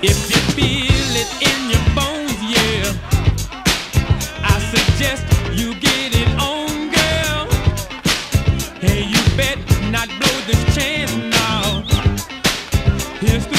If you feel it in your bones, yeah, I suggest you get it on, girl. Hey, you bet not blow this chance now. Here's